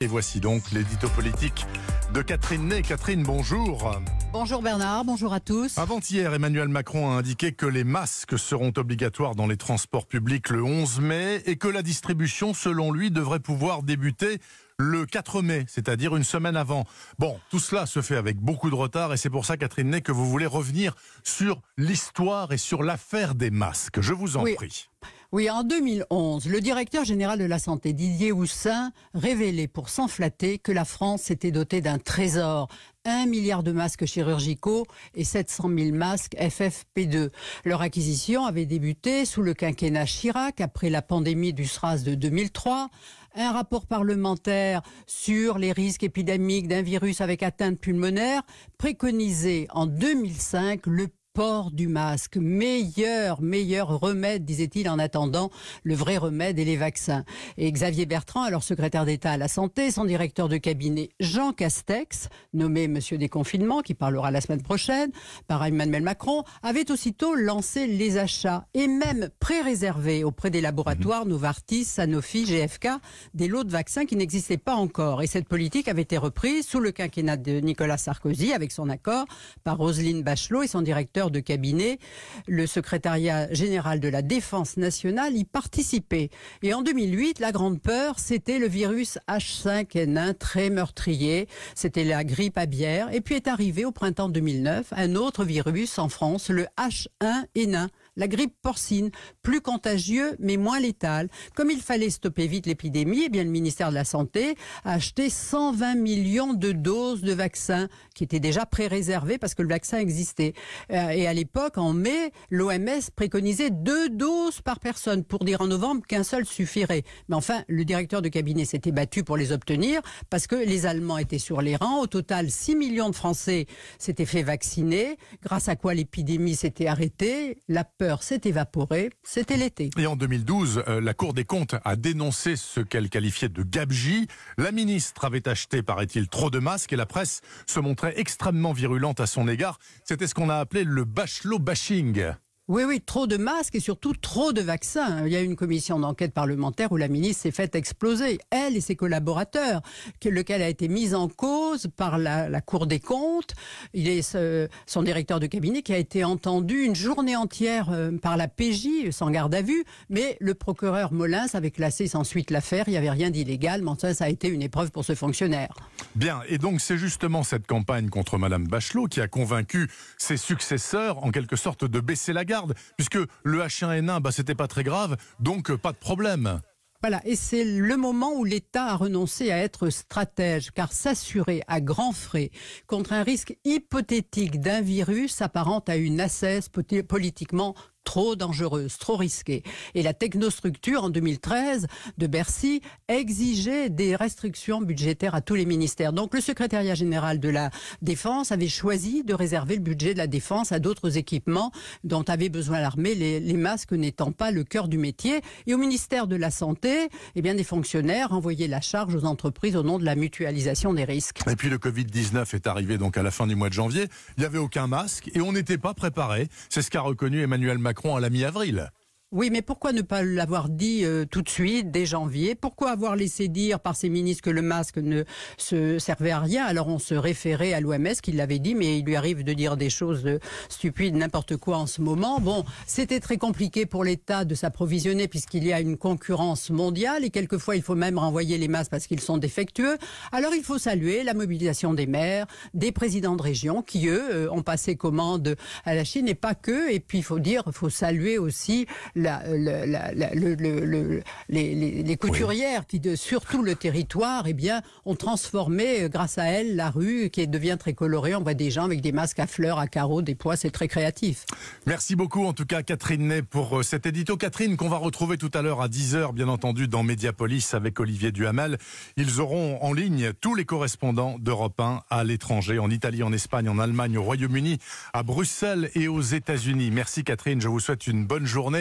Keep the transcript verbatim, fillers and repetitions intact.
Et voici donc l'édito politique de Catherine Ney. Catherine, bonjour. Bonjour Bernard, bonjour à tous. Avant-hier, Emmanuel Macron a indiqué que les masques seront obligatoires dans les transports publics le onze mai et que la distribution, selon lui, devrait pouvoir débuter le quatre mai, c'est-à-dire une semaine avant. Bon, tout cela se fait avec beaucoup de retard et c'est pour ça, Catherine Ney, que vous voulez revenir sur l'histoire et sur l'affaire des masques. Je vous en oui. prie. Oui, en deux mille onze, le directeur général de la Santé, Didier Houssin, révélait pour s'en flatter que la France s'était dotée d'un trésor. un milliard de masques chirurgicaux et sept cent mille masques F F P deux. Leur acquisition avait débuté sous le quinquennat Chirac, après la pandémie du SRAS de deux mille trois. Un rapport parlementaire sur les risques épidémiques d'un virus avec atteinte pulmonaire préconisait en deux mille cinq le port du masque. Meilleur, meilleur remède, disait-il, en attendant le vrai remède et les vaccins. Et Xavier Bertrand, alors secrétaire d'État à la Santé, son directeur de cabinet Jean Castex, nommé Monsieur Déconfinement, qui parlera la semaine prochaine, par Emmanuel Macron, avait aussitôt lancé les achats et même pré-réservé auprès des laboratoires Novartis, Sanofi, G F K, des lots de vaccins qui n'existaient pas encore. Et cette politique avait été reprise sous le quinquennat de Nicolas Sarkozy, avec son accord, par Roselyne Bachelot et son directeur de cabinet, le secrétariat général de la Défense nationale y participait. Et en deux mille huit, la grande peur, c'était le virus H cinq N un, très meurtrier. C'était la grippe aviaire. Et puis est arrivé au printemps deux mille neuf un autre virus en France, le H un N un. La grippe porcine, plus contagieux mais moins létale. Comme il fallait stopper vite l'épidémie, eh bien le ministère de la Santé a acheté cent vingt millions de doses de vaccins qui étaient déjà pré-réservées parce que le vaccin existait. Et à l'époque, en mai, l'O M S préconisait deux doses par personne pour dire en novembre qu'un seul suffirait. Mais enfin, le directeur de cabinet s'était battu pour les obtenir parce que les Allemands étaient sur les rangs. Au total, six millions de Français s'étaient fait vacciner, grâce à quoi l'épidémie s'était arrêtée. La peur s'est évaporée, c'était l'été. Et en deux mille douze, euh, la Cour des comptes a dénoncé ce qu'elle qualifiait de gabegie. La ministre avait acheté, paraît-il, trop de masques et la presse se montrait extrêmement virulente à son égard. C'était ce qu'on a appelé le Bachelot bashing. Oui, oui, trop de masques et surtout trop de vaccins. Il y a eu une commission d'enquête parlementaire où la ministre s'est faite exploser, elle et ses collaborateurs, lequel a été mis en cause par la, la Cour des comptes. Il est ce, son directeur de cabinet qui a été entendu une journée entière euh, par la P J, sans garde à vue, mais le procureur Molins avait classé sans suite l'affaire, il n'y avait rien d'illégal, mais ça, ça a été une épreuve pour ce fonctionnaire. Bien, et donc c'est justement cette campagne contre Madame Bachelot qui a convaincu ses successeurs, en quelque sorte, de baisser la garde, puisque le H un N un, bah, c'était pas très grave, donc pas de problème. Voilà, et c'est le moment où l'État a renoncé à être stratège, car s'assurer à grands frais contre un risque hypothétique d'un virus s'apparente à une ascèse politiquement trop dangereuse, trop risquée. Et la technostructure, en deux mille treize, de Bercy, exigeait des restrictions budgétaires à tous les ministères. Donc le secrétariat général de la Défense avait choisi de réserver le budget de la Défense à d'autres équipements dont avait besoin l'armée, les, les masques n'étant pas le cœur du métier. Et au ministère de la Santé, eh bien, des fonctionnaires envoyaient la charge aux entreprises au nom de la mutualisation des risques. Et puis le Covid dix-neuf est arrivé donc à la fin du mois de janvier. Il n'y avait aucun masque et on n'était pas préparé. C'est ce qu'a reconnu Emmanuel Macron à la mi-avril. Oui, mais pourquoi ne pas l'avoir dit euh, tout de suite, dès janvier? Pourquoi avoir laissé dire par ses ministres que le masque ne se servait à rien? Alors on se référait à l'O M S qui l'avait dit, mais il lui arrive de dire des choses euh, stupides, n'importe quoi en ce moment. Bon, c'était très compliqué pour l'État de s'approvisionner puisqu'il y a une concurrence mondiale et quelquefois il faut même renvoyer les masques parce qu'ils sont défectueux. Alors il faut saluer la mobilisation des maires, des présidents de région qui, eux, euh, ont passé commande à la Chine et pas que. Et puis il faut dire, il faut saluer aussi La, la, la, la, le, le, le, les, les, les couturières oui. qui, de, sur tout le territoire, eh bien, ont transformé, grâce à elles, la rue qui devient très colorée. On voit des gens avec des masques à fleurs, à carreaux, des pois, c'est très créatif. Merci beaucoup, en tout cas, Catherine Ney, pour cet édito. Catherine, qu'on va retrouver tout à l'heure à dix heures, bien entendu, dans Mediapolis avec Olivier Duhamel. Ils auront en ligne tous les correspondants d'Europe un à l'étranger, en Italie, en Espagne, en Allemagne, au Royaume-Uni, à Bruxelles et aux États-Unis. Merci, Catherine. Je vous souhaite une bonne journée.